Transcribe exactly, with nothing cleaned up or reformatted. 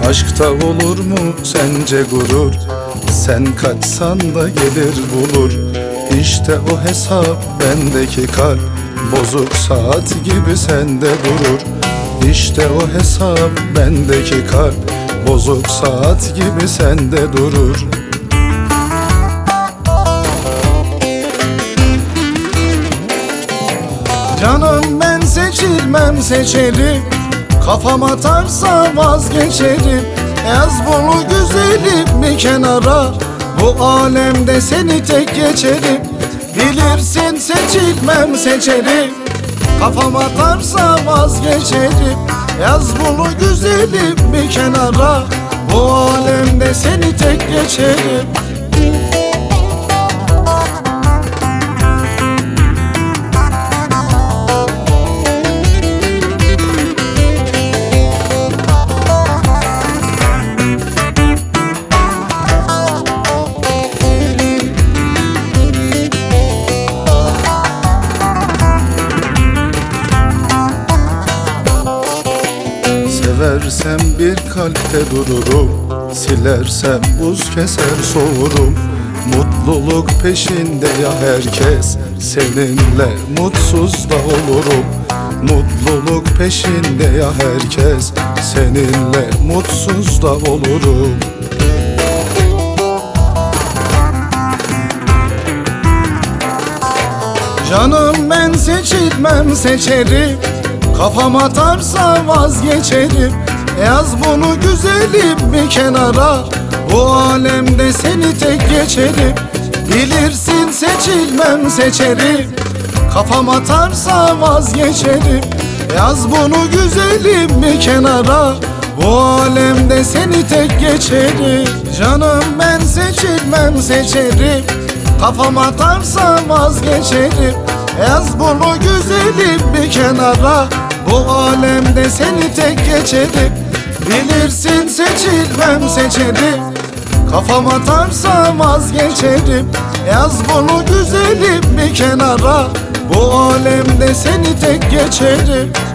Aşkta olur mu sence gurur? Sen kaçsan da gelir bulur. İşte o hesap bendeki kalp, bozuk saat gibi sende durur. İşte o hesap bendeki kalp, bozuk saat gibi sende durur. Canım ben seçilmem seçerim, kafam atarsa vazgeçerim. Yaz bunu güzelim bir kenara, bu alemde seni tek geçerim. Bilirsin seçilmem seçerim, kafam atarsa vazgeçerim. Yaz bunu güzelim bir kenara, bu alemde seni tek geçerim. Seversem bir kalpte dururum, silersem buz keser soğurum. Mutluluk peşinde ya herkes, seninle mutsuz da olurum. Mutluluk peşinde ya herkes, seninle mutsuz da olurum. Canım ben seçilmem seçerim, kafam atarsa vazgeçerim. Yaz bunu güzelim bir kenara, bu alemde seni tek geçerim. Bilirsin seçilmem seçerim, kafam atarsa vazgeçerim. Yaz bunu güzelim bir kenara, bu alemde seni tek geçerim. Canım ben seçilmem seçerim, kafam atarsa vazgeçerim. Yaz bunu güzelim bir kenara, bu alemde seni tek geçerim. Bilirsin seçilmem seçerim, kafam atarsa vazgeçerim. Yaz bunu güzelim bir kenara, bu alemde seni tek geçerim.